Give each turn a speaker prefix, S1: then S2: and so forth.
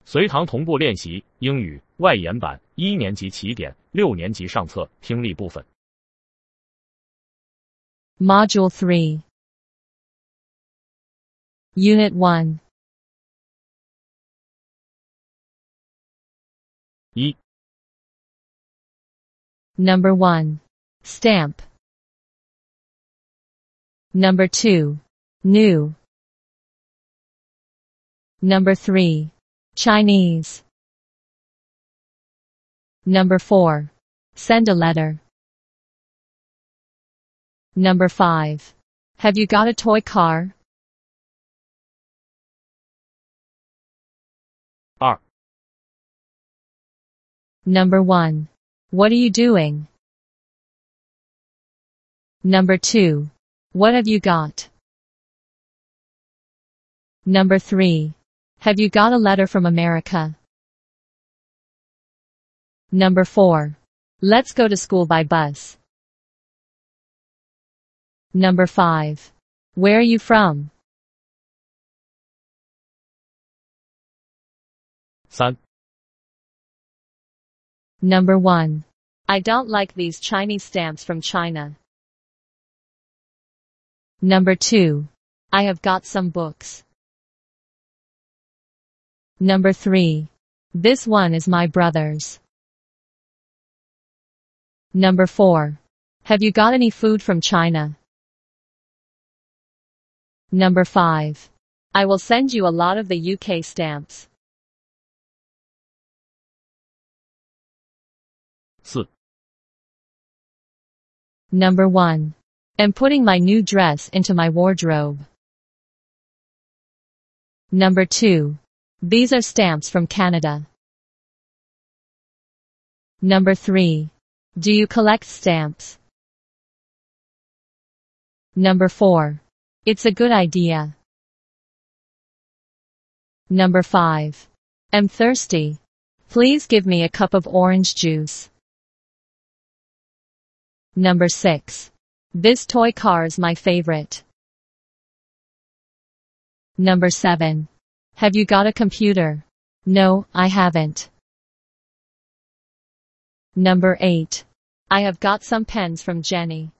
S1: 随堂同步练习英语外延版1年级起点6年级上册听力部分。
S2: Module 3 Unit 1
S1: 1.
S2: Number 1. Stamp. Number 2. New. Number 3. Chinese. Number 4. Send a letter. Number 5. Have you got a toy car?
S1: 2.
S2: Number 1. What are you doing? Number 2. What have you got? Number 3. Have you got a letter from America? Number 4. Let's go to school by bus. Number 5. Where are you from?
S1: 3.
S2: Number 1. I don't like these Chinese stamps from China. Number 2. I have got some books. Number 3. This one is my brother's. Number 4. Have you got any food from China? Number 5. I will send you a lot of the UK stamps.
S1: 4.
S2: Number 1. I'm putting my new dress into my wardrobe. Number 2. These are stamps from Canada. Number 3. Do you collect stamps? Number 4. It's a good idea. Number 5. I'm thirsty. Please give me a cup of orange juice. Number 6. This toy car is my favorite. Number 7. Have you got a computer? No, I haven't. Number 8. I have got some pens from Jenny.